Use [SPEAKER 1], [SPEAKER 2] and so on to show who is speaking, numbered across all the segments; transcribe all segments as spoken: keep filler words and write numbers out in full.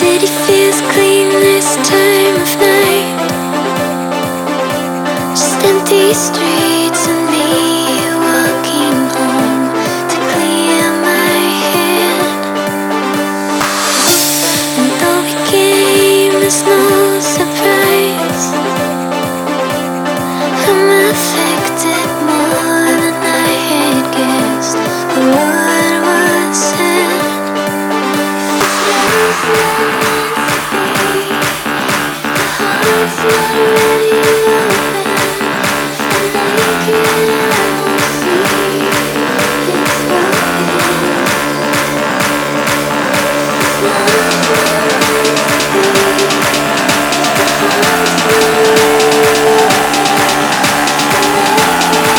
[SPEAKER 1] city feels clean this time of night. Just empty streets and me walking home to clear my head. And though we came as no surprise, I'm affected more than I had guessed. The word was said. If it's not meant to be, the heart's not ready to open. And naked I won't see it's broken. It's not meant to be, the heart's not ready to open.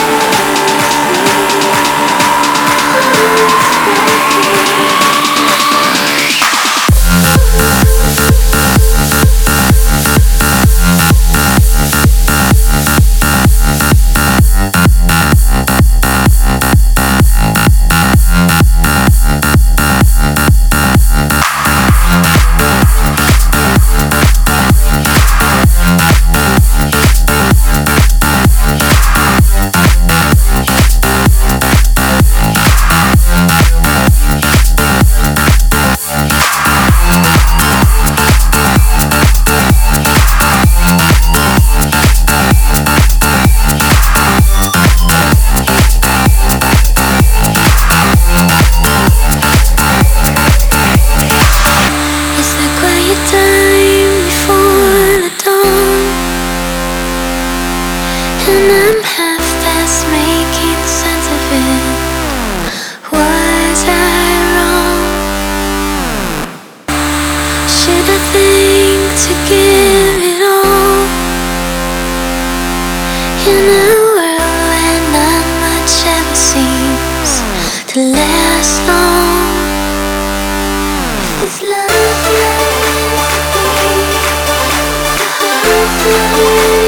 [SPEAKER 1] And I'm half past making sense of it. Was I wrong? Should I think to give it all in a world where not much ever seems to last long? If this love not meant to be, the heart's not ready.